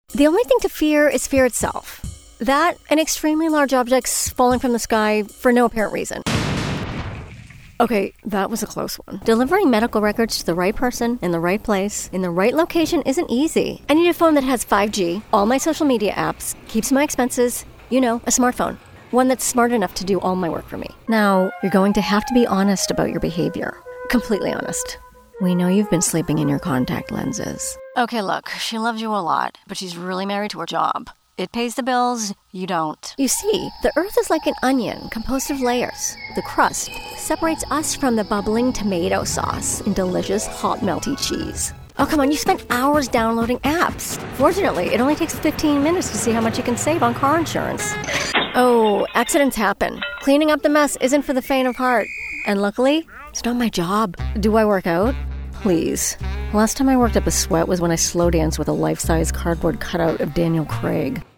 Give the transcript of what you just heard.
The only thing to fear is fear itself. That and extremely large objects falling from the sky for no apparent reason. Okay, that was a close one. Delivering medical records to the right person, in the right place, in the right location isn't easy. I need a phone that has 5G, all my social media apps, keeps my expenses, a smartphone. One that's smart enough to do all my work for me. Now, you're going to have to be honest about your behavior. Completely honest. We know you've been sleeping in your contact lenses. Okay, look, she loves you a lot, but she's really married to her job. It pays the bills, you don't. You see, the Earth is like an onion composed of layers. The crust separates us from the bubbling tomato sauce in delicious hot melty cheese. Oh, come on, you spent hours downloading apps. Fortunately, it only takes 15 minutes to see how much you can save on car insurance. Oh, accidents happen. Cleaning up the mess isn't for the faint of heart. And luckily, it's not my job. Do I work out? Please. Last time I worked up a sweat was when I slow danced with a life-size cardboard cutout of Daniel Craig.